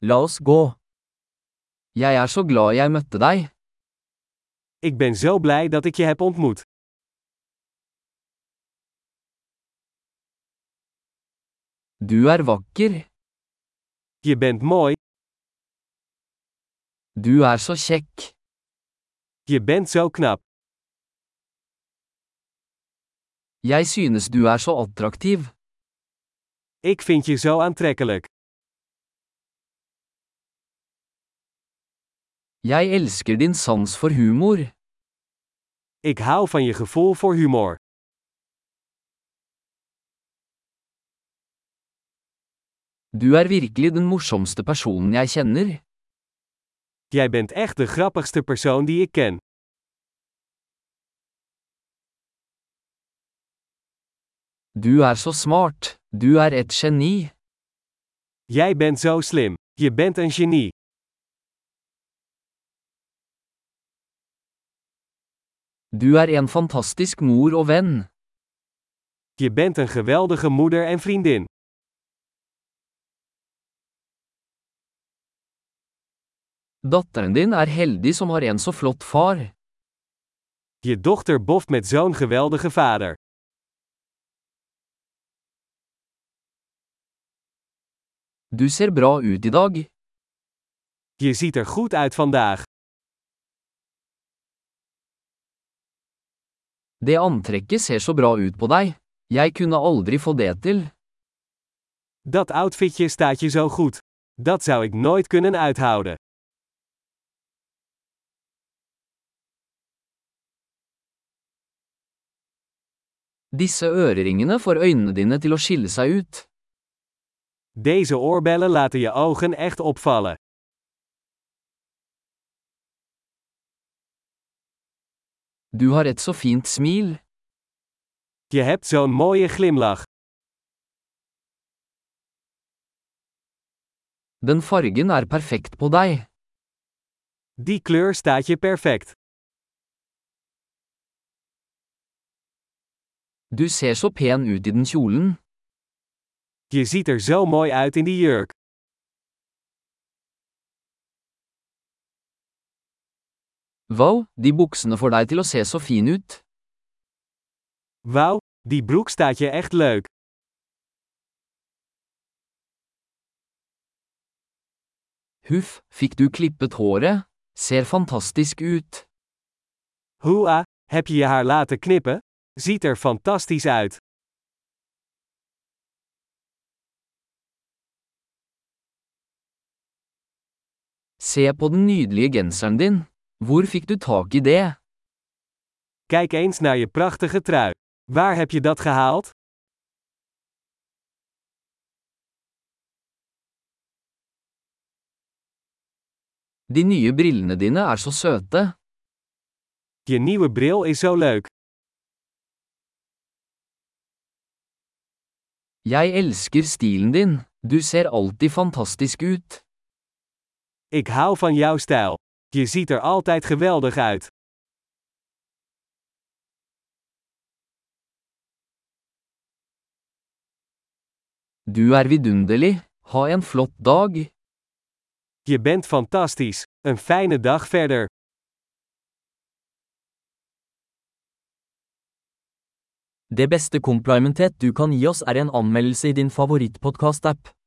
La oss gå. Jeg er så glad jeg møtte deg. Ik ben zo blij dat ik je heb ontmoet. Du er vakker. Je bent mooi, Du er så kjekk. je bent zo knap. Jeg synes du er så attraktiv. Ik vind je zo aantrekkelijk. Jeg elsker din sans for humor. Ik hou van je gevoel voor humor. Du er virkelig den morsomste personen jeg kjenner. Jij bent echt de grappigste persoon die ik ken. Du er så smart. Du er et geni. Jij bent zo slim. Je bent een genie. Du er en fantastisk mor og venn. Je bent een geweldige moeder en vriendin. Datteren din er heldig som har en så flott far. Je dochter boft met zo'n geweldige vader. Du ser bra ut i dag. Je ziet er goed uit vandaag. Det antrekket ser så bra ut på deg. Jeg kunne aldri få det til. Dat outfitje staat je zo goed. Dat zou ik nooit kunnen uithouden. Disse øreringene får øynene dine til å skille seg ut. Deze oorbellen laten je ogen echt opvallen. Du har et så fint smil. Je hebt zo'n mooie glimlach. Den fargen er perfekt på deg. Die kleur staat je perfect. Du ser så pen ut i den kjolen. Je ziet er zo mooi uit in die jurk. Wow, de buksene får deg til å se så fin ut. Wauw, die broek staat je echt leuk. Huff, fikk du klippet håret? Ser fantastisk ut. Hoa, heb je je haar laten knippen? Ziet er fantastisch uit. Se på den nydelige genseren din. Hvor fikk du tak i det? Kijk eens naar je prachtige trui. Waar heb je dat gehaald? De nye brillene dine er så søte. Je nieuwe bril is zo leuk. Jeg elsker stilen din. Du ser alltid fantastisk ut. Ik hou van jouw stijl. Je ziet er altijd geweldig uit. Du er vidunderlig. Ha en flott dag. Je bent fantastisch. Een fijne dag verder. Det beste komplimentet du kan gi oss er en anmeldelse i din favorittpodcast-app.